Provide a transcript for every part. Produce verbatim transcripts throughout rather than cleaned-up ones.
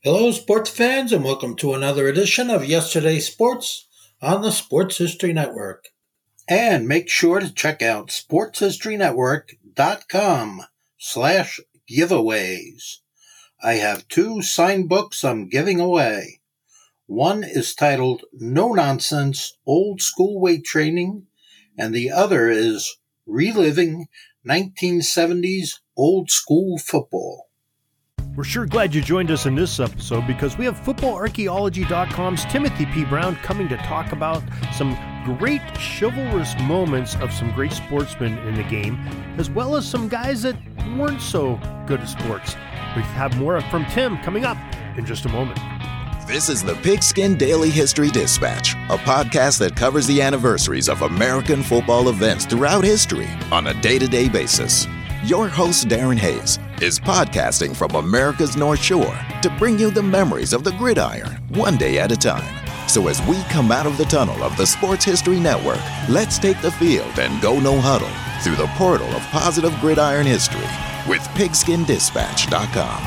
Hello, sports fans, and welcome to another edition of Yesterday's Sports on the Sports History Network. And make sure to check out sportshistorynetwork.com slash giveaways. I have two signed books I'm giving away. One is titled No Nonsense Old School Weight Training, and the other is Reliving nineteen seventies Old School Football. We're sure glad you joined us in this episode because we have football archaeology dot com's Timothy P. Brown coming to talk about some great chivalrous moments of some great sportsmen in the game, as well as some guys that weren't so good at sports. We have more from Tim coming up in just a moment. This is the Pigskin Daily History Dispatch, a podcast that covers the anniversaries of American football events throughout history on a day-to-day basis. Your host, Darren Hayes, is podcasting from America's North Shore to bring you the memories of the gridiron one day at a time. So as we come out of the tunnel of the Sports History Network, let's take the field and go no huddle through the portal of positive gridiron history with pigskin dispatch dot com.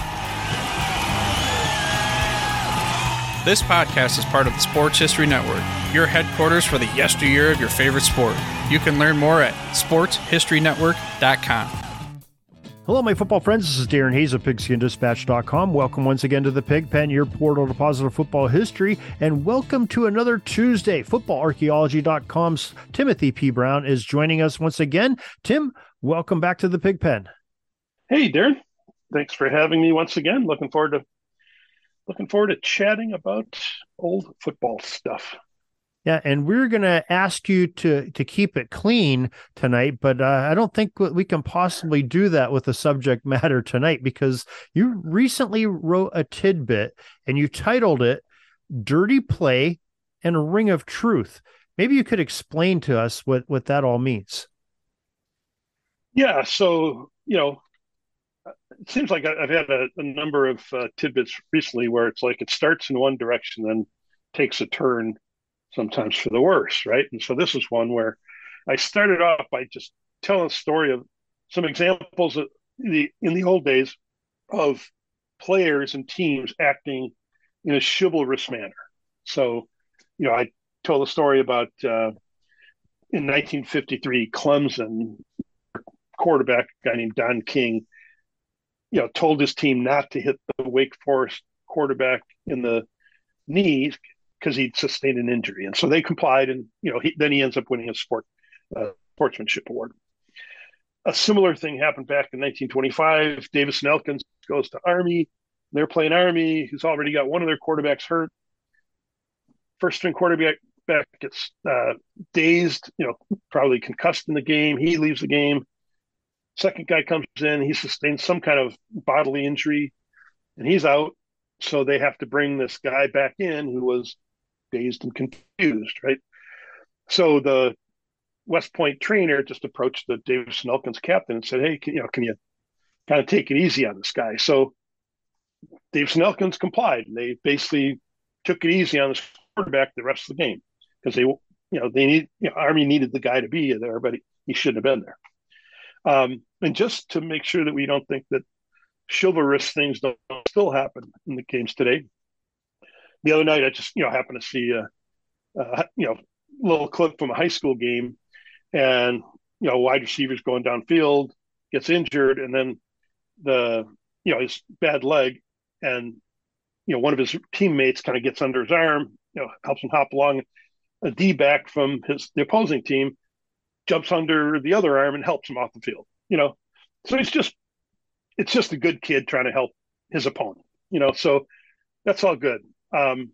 This podcast is part of the Sports History Network, your headquarters for the yesteryear of your favorite sport. You can learn more at sports history network dot com. Hello, my football friends. This is Darren Hayes of pigskin dispatch dot com. Welcome once again to the Pig Pen, your portal to positive football history, and welcome to another Tuesday. football archaeology dot com's Timothy P. Brown is joining us once again. Tim, welcome back to the Pig Pen. Hey, Darren. Thanks for having me once again. Looking forward to looking forward to chatting about old football stuff. Yeah, and we're going to ask you to to keep it clean tonight, but uh, I don't think we can possibly do that with the subject matter tonight because you recently wrote a tidbit and you titled it Dirty Play and a Ring of Truth. Maybe you could explain to us what, what that all means. Yeah, so, you know, it seems like I've had a, a number of uh, tidbits recently where it's like it starts in one direction, then takes a turn sometimes for the worse, right? And so this is one where I started off by just telling a story of some examples of the in the old days of players and teams acting in a chivalrous manner. So, you know, I told a story about uh, in nineteen fifty-three, Clemson quarterback, a guy named Don King, you know, told his team not to hit the Wake Forest quarterback in the knees because he'd sustained an injury. And so they complied, and, you know, he, then he ends up winning a sport uh, sportsmanship award. A similar thing happened back in nineteen twenty-five. Davison Elkins goes to Army. They're playing Army, who's already got one of their quarterbacks hurt. First string quarterback back gets uh, dazed, you know, probably concussed in the game. He leaves the game. Second guy comes in. He sustains some kind of bodily injury, and he's out. So they have to bring this guy back in who was dazed and confused, right? So the West Point trainer just approached the Davison Elkins captain and said, "Hey, can, you know, can you kind of take it easy on this guy?" So Davison Elkins complied, and they basically took it easy on this quarterback the rest of the game because they, you know, they need, you know, Army needed the guy to be there, but he, he shouldn't have been there. Um, and just to make sure that we don't think that chivalrous things don't still happen in the games today. The other night, I just, you know, happened to see a, a you know, little clip from a high school game, and, you know, wide receivers going downfield, gets injured, and then the, you know, his bad leg, and, you know, one of his teammates kind of gets under his arm, you know, helps him hop along. A D-back from his the opposing team jumps under the other arm and helps him off the field, you know. So it's just, it's just a good kid trying to help his opponent, you know, so that's all good. Um,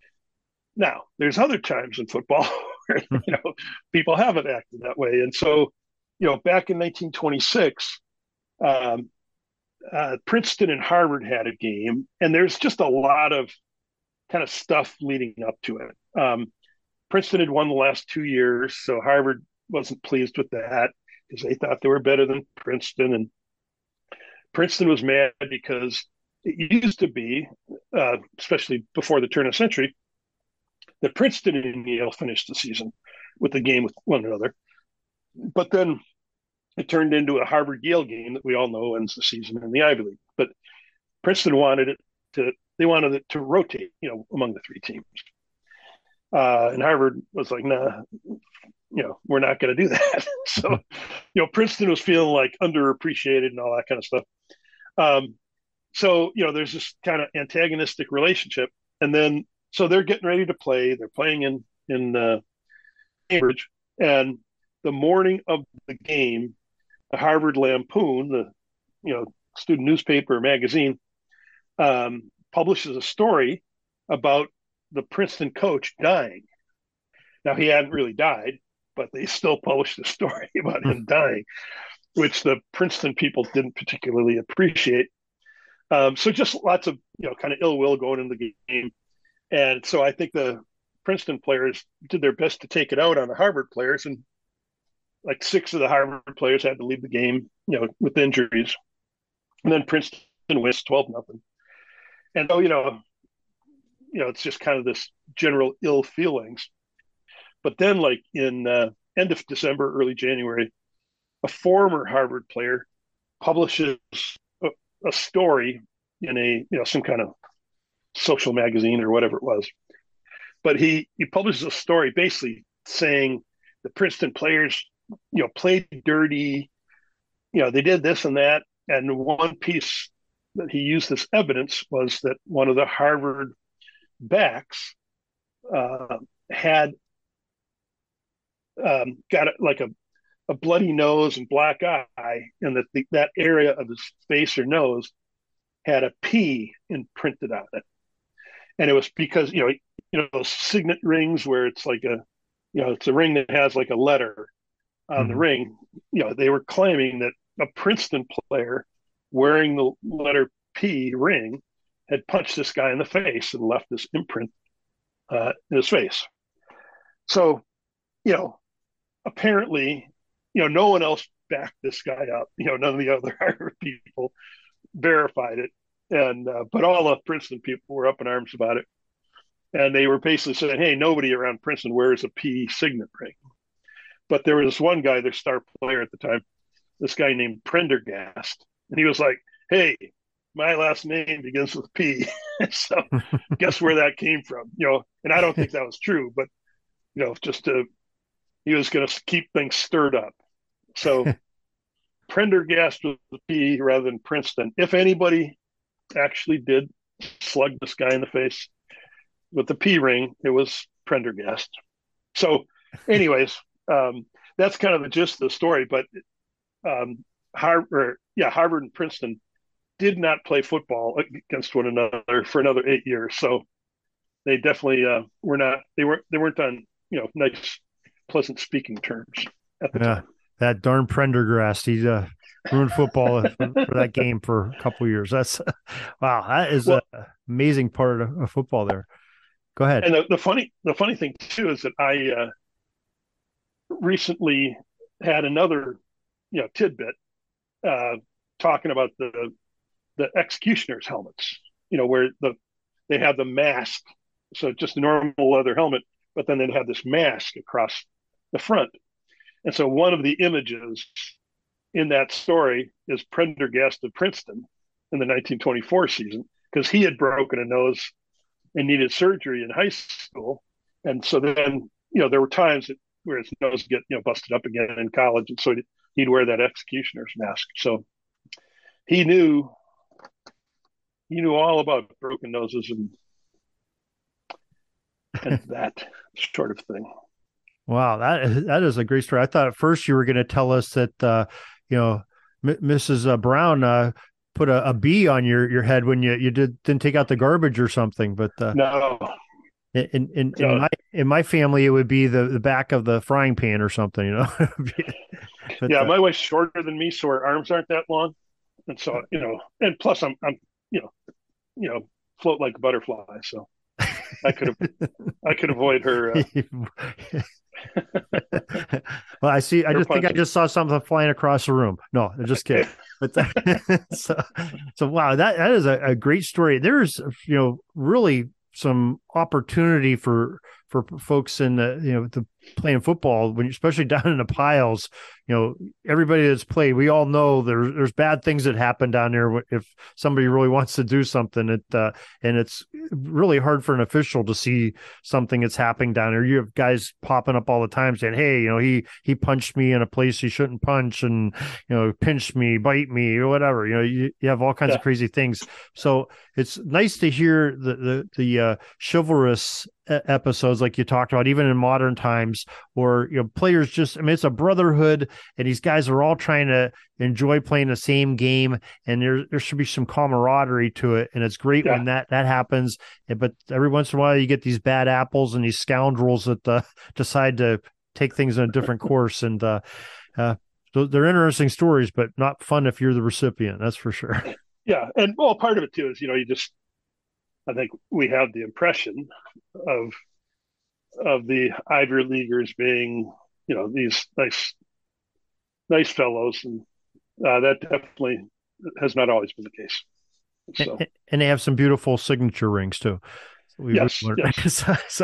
now, there's other times in football where, you know, people haven't acted that way. And so, you know, back in nineteen twenty-six, um, uh, Princeton and Harvard had a game, and there's just a lot of kind of stuff leading up to it. Um, Princeton had won the last two years, so Harvard wasn't pleased with that because they thought they were better than Princeton. And Princeton was mad because it used to be, uh, especially before the turn of the century, that Princeton and Yale finished the season with the game with one another. But then it turned into a Harvard-Yale game that we all know ends the season in the Ivy League. But Princeton wanted it to they wanted it to rotate, you know, among the three teams. Uh, and Harvard was like, nah, you know, we're not going to do that. So, you know, Princeton was feeling like underappreciated and all that kind of stuff. Um, so, you know, there's this kind of antagonistic relationship. And then, so they're getting ready to play. They're playing in, in uh, Cambridge. And the morning of the game, the Harvard Lampoon, the, you know, student newspaper or magazine, um, publishes a story about the Princeton coach dying. Now, he hadn't really died, but they still published a story about him dying, which the Princeton people didn't particularly appreciate. Um, so just lots of, you know, kind of ill will going in the game. And so I think the Princeton players did their best to take it out on the Harvard players. And like six of the Harvard players had to leave the game, you know, with injuries. And then Princeton wins twelve nothing. And so, you know, you know, it's just kind of this general ill feelings. But then, like in uh, end of December, early January, a former Harvard player publishes a, a story in a, you know, some kind of social magazine or whatever it was. But he he publishes a story basically saying the Princeton players, you know, played dirty, you know, they did this and that. And one piece that he used as evidence was that one of the Harvard backs uh, had um, got a, like a, a bloody nose and black eye, and that the, that area of his face or nose had a P imprinted on it. And it was because, you know, you know, those signet rings where it's like a, you know, it's a ring that has like a letter on mm-hmm. the ring. You know, they were claiming that a Princeton player wearing the letter P ring had punched this guy in the face and left this imprint uh, in his face. So, you know, apparently, you know, no one else backed this guy up. You know, none of the other Harvard people verified it. And, uh, but all the Princeton people were up in arms about it. And they were basically saying, hey, nobody around Princeton wears a P signet ring. But there was this one guy, their star player at the time, this guy named Prendergast. And he was like, hey, my last name begins with P. So guess where that came from? You know, and I don't think that was true, but, you know, just to, he was going to keep things stirred up. So Prendergast was the P rather than Princeton. If anybody actually did slug this guy in the face with the P ring, it was Prendergast. So anyways, um, that's kind of the gist of the story. But um, Harvard, yeah, Harvard and Princeton did not play football against one another for another eight years. So they definitely uh, were not. They weren't. They weren't on, you know, nice, pleasant speaking terms at the yeah, time. That darn Prendergast, he uh, ruined football for, for that game for a couple of years. That's wow. That is well, an amazing part of, of football there. Go ahead. And the, the funny, the funny thing too is that I uh, recently had another, you know, tidbit uh, talking about the the executioner's helmets. You know, where the they have the mask, so just a normal leather helmet, but then they'd have this mask across the front. And so one of the images in that story is Prendergast of Princeton in the nineteen twenty-four season, because he had broken a nose and needed surgery in high school. And so then, you know, there were times that, where his nose would get, you know, busted up again in college. And so he'd wear that executioner's mask. So he knew, he knew all about broken noses and, and that sort of thing. Wow, that that is a great story. I thought at first you were going to tell us that, uh, you know, M- Missus Brown uh, put a, a bee on your, your head when you, you did, didn't take out the garbage or something. But uh, no, in in, no. in my in my family, it would be the, the back of the frying pan or something. You know. But, yeah, uh, my wife's shorter than me, so her arms aren't that long, and so you know, and plus I'm I'm you know, you know, float like a butterfly, so I could have I could avoid her. Uh, well, I see. I just think I just saw something flying across the room. No, I'm just kidding. But that, so, so wow, that that is a, a great story. There's, you know, really some opportunity for for folks in the, you know, the playing football, when especially down in the piles. You know, everybody that's played, we all know there's there's bad things that happen down there if somebody really wants to do something. It uh, and it's really hard for an official to see something that's happening down there. You have guys popping up all the time saying, "Hey, you know, he he punched me in a place he shouldn't punch, and you know, pinched me, bite me, or whatever." You know, you, you have all kinds yeah. of crazy things. So it's nice to hear the the the uh, chivalrous episodes like you talked about, even in modern times, or, you know, players just, I mean, it's a brotherhood, and these guys are all trying to enjoy playing the same game, and there there should be some camaraderie to it, and it's great yeah. when that that happens. But every once in a while you get these bad apples and these scoundrels that uh, decide to take things in a different course, and uh, uh, so they're interesting stories, but not fun if you're the recipient, that's for sure. Yeah, and well, part of it too is, you know, you just, I think we have the impression of of the Ivy Leaguers being, you know, these nice, nice fellows, and uh, that definitely has not always been the case. So. And, and they have some beautiful signature rings too. We yes, yes. so,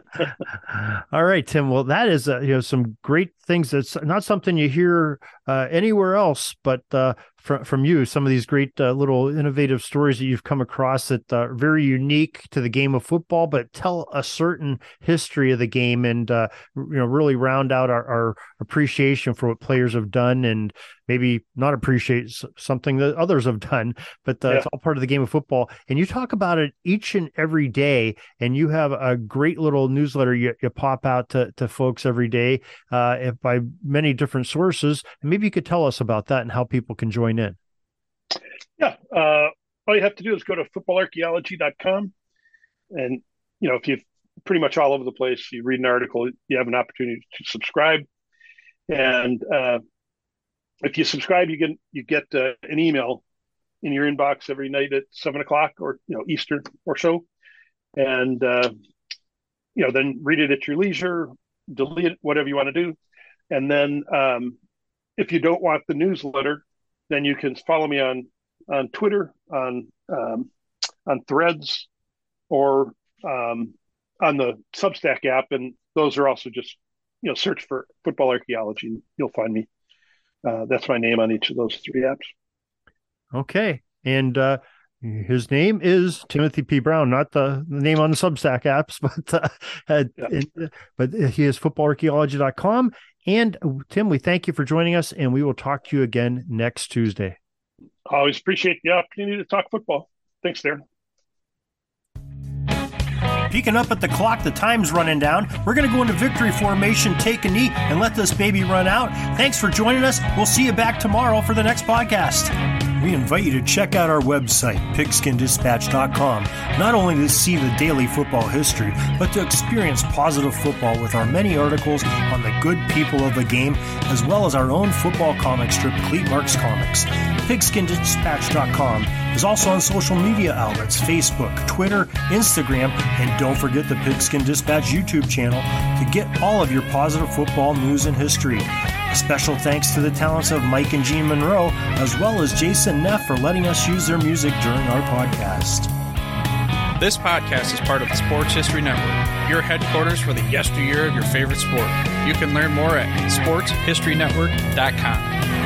all right, Tim. Well, that is uh, you know, some great things. That's not something you hear uh, anywhere else, but uh, from from you, some of these great uh, little innovative stories that you've come across that are very unique to the game of football, but tell a certain history of the game, and uh, you know, really round out our, our appreciation for what players have done, and maybe not appreciate something that others have done, but uh, yeah. it's all part of the game of football. And you talk about it each and every day, and you have a great little newsletter you, you pop out to, to folks every day uh, by many different sources. And maybe you could tell us about that and how people can join in. Yeah. Uh, all you have to do is go to football archaeology dot com. And, you know, if you're pretty much all over the place, you read an article, you have an opportunity to subscribe. And, uh, if you subscribe, you get you get uh, an email in your inbox every night at seven o'clock, or, you know, Eastern or so, and uh, you know, then read it at your leisure, delete it, whatever you want to do, and then um, if you don't want the newsletter, then you can follow me on on Twitter, on um, on Threads, or um, on the Substack app, and those are also just, you know, search for Football Archaeology, you'll find me. Uh, that's my name on each of those three apps. Okay. And uh, his name is Timothy P. Brown, not the, the name on the Substack apps, but uh, uh, yeah. and, but he is football archaeology dot com. And Tim, we thank you for joining us, and we will talk to you again next Tuesday. I always appreciate the opportunity to talk football. Thanks, Darren. Peeking up at the clock, the time's running down. We're going to go into victory formation, take a knee, and let this baby run out. Thanks for joining us. We'll see you back tomorrow for the next podcast. We invite you to check out our website, pigskin dispatch dot com, not only to see the daily football history, but to experience positive football with our many articles on the good people of the game, as well as our own football comic strip, Cleat Marks Comics. pigskin dispatch dot com is also on social media outlets, Facebook, Twitter, Instagram, and don't forget the Pigskin Dispatch YouTube channel to get all of your positive football news and history. A special thanks to the talents of Mike and Gene Monroe, as well as Jason Neff, for letting us use their music during our podcast. This podcast is part of the Sports History Network, your headquarters for the yesteryear of your favorite sport. You can learn more at sports history network dot com.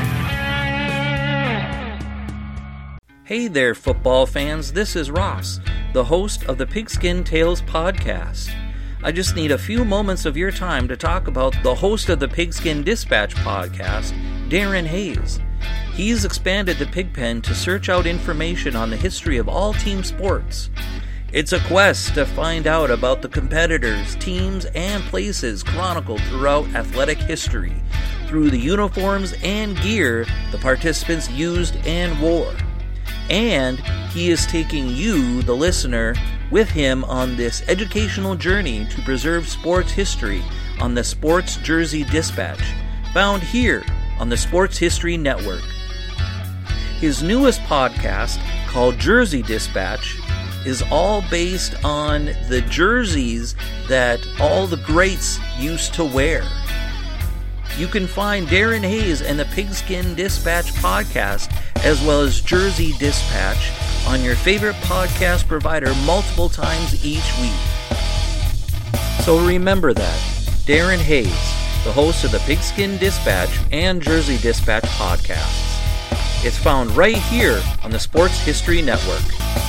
Hey there, football fans. This is Ross, the host of the Pigskin Tales podcast. I just need a few moments of your time to talk about the host of the Pigskin Dispatch podcast, Darren Hayes. He's expanded the Pigpen to search out information on the history of all team sports. It's a quest to find out about the competitors, teams, and places chronicled throughout athletic history through the uniforms and gear the participants used and wore. And he is taking you, the listener, with him on this educational journey to preserve sports history on the Sports Jersey Dispatch, found here on the Sports History Network. His newest podcast, called Jersey Dispatch, is all based on the jerseys that all the greats used to wear. You can find Darren Hayes and the Pigskin Dispatch podcast, as well as Jersey Dispatch, on your favorite podcast provider multiple times each week. So remember that, Darren Hayes, the host of the Pigskin Dispatch and Jersey Dispatch podcasts. It's found right here on the Sports History Network.